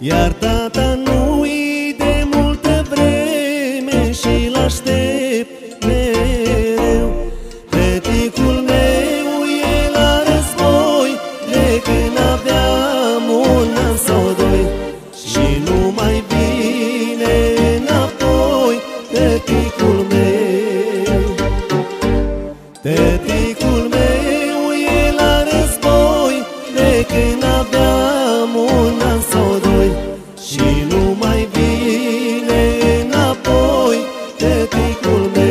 Iar tata nu-i de multă vreme și l-aștept mereu. Tăticul meu e la război de când aveam un an sau doi și nu mai vine înapoi tăticul meu. Tăticul meu e la război de când aveam un an sau doi și nu mai vine înapoi tăticul meu.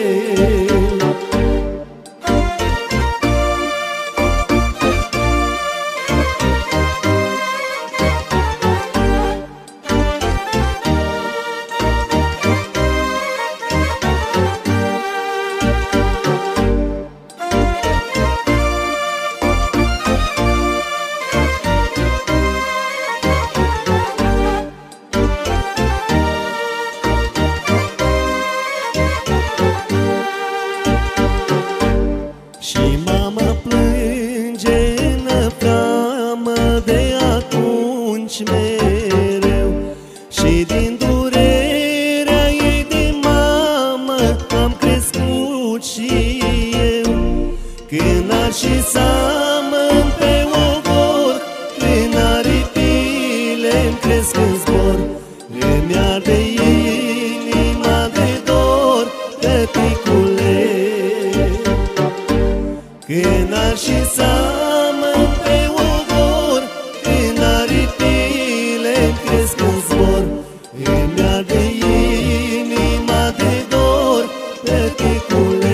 Și mama plânge în framă de atunci mereu și din durerea ei de mamă am crescut și eu. Când și seamăn pe ogor, când aripile-mi cresc în zbor, îmi arde inima de dor, tăticule. Când și seamăn pe ogor, când aripile-mi cresc în zbor, îmi arde inima de dor, tăticule.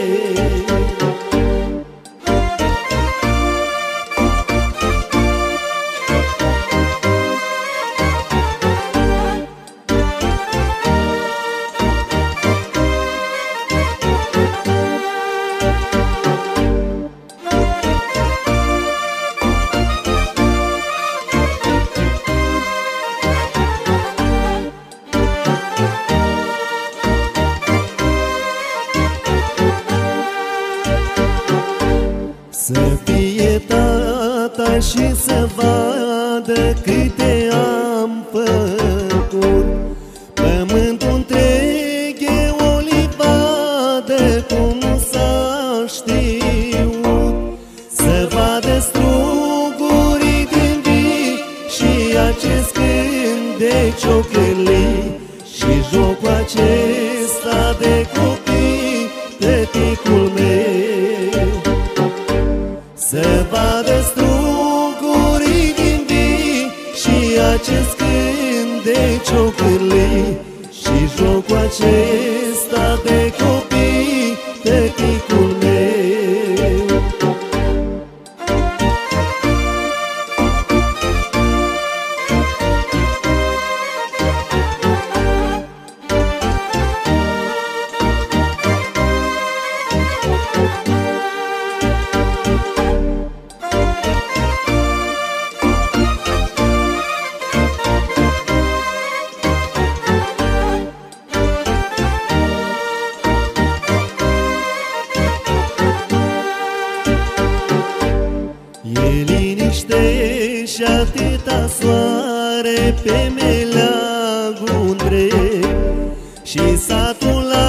Să fie tata și să vadă câte am făcut. Pământul întreg e o livadă, cum nu s-a știut. Să vadă strugurii din vii și acest cânt de ciocârlii și jocul acesta de copii, tăticul meu. Să vadă strugurii din vii și acest cânt de ciocârlii și jocul acesta de copii, tăticul meu. E liniște și atâta soare pe meleagul întreg și satul